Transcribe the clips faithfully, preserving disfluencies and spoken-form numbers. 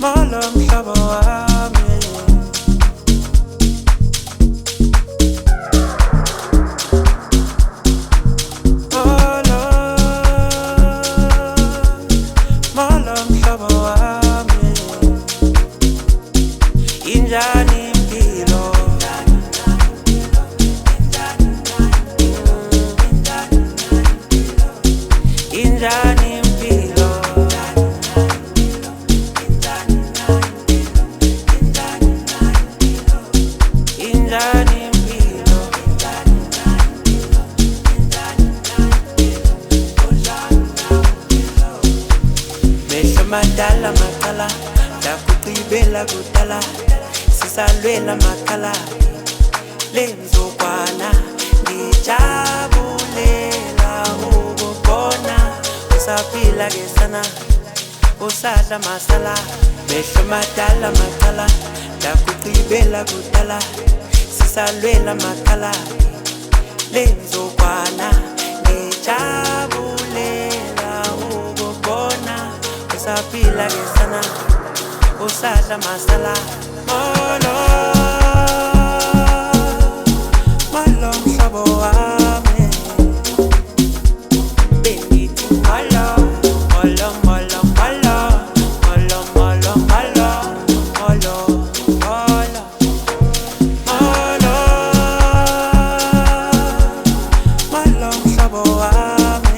Molo mhlobo wami, molo, molo mhlobo wami, injani impilo, injani impilo, injani impilo, mehlo madala makala, ndakugqibela kudala, sisalwela makala, lenzukwana ngijabulela ukubona usaphila ke sana, usadla masala, mehlo madala makala, ndakugqibela kudala, sisalwela makala, lenzukwana ngijabulela ukubona usaphila ke sana, usadla masala. Molo, molo mhlobo wami, bengithi molo, molo, molo, molo, molo, molo, molo, molo, molo, molo, molo mhlobo wami,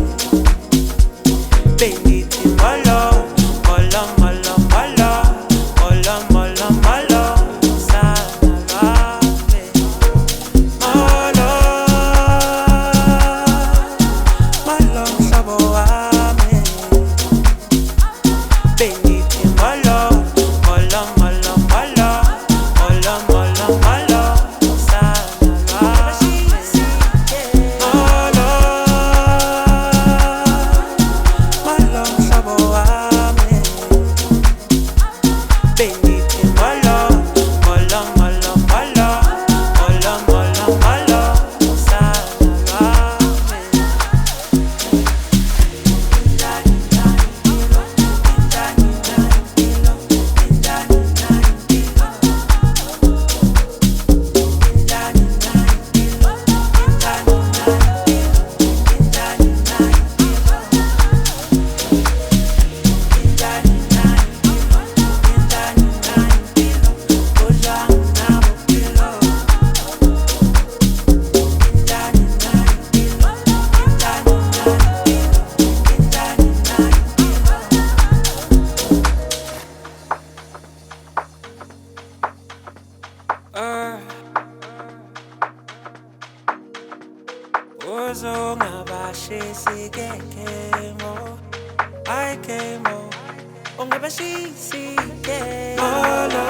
bengithi molo, molo, molo, molo, molo, molo, molo, sana lwami, molo, molo mhlobo wami, bengithi molo, molo, molo, molo, molo, molo, molo, sana lwami, molo, molo mhlobo wami, bengithi molo, molo, molo, molo, molo, molo, molo, sana lwami. Uzongabashisi kekemo, ay kemo, ungabashisi ke. Molo,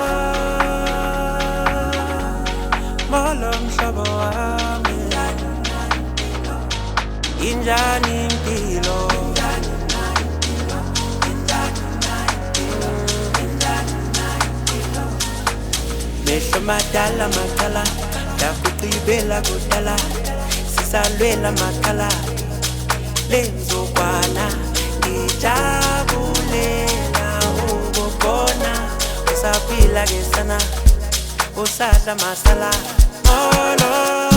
molo mhlobo wami, injani impilo, mehlo madala makala, ndakugqibela kudala, sisalwela makala, lenzukwana ngijabulela ukubona usaphila ke sana, usadla masala. Molo,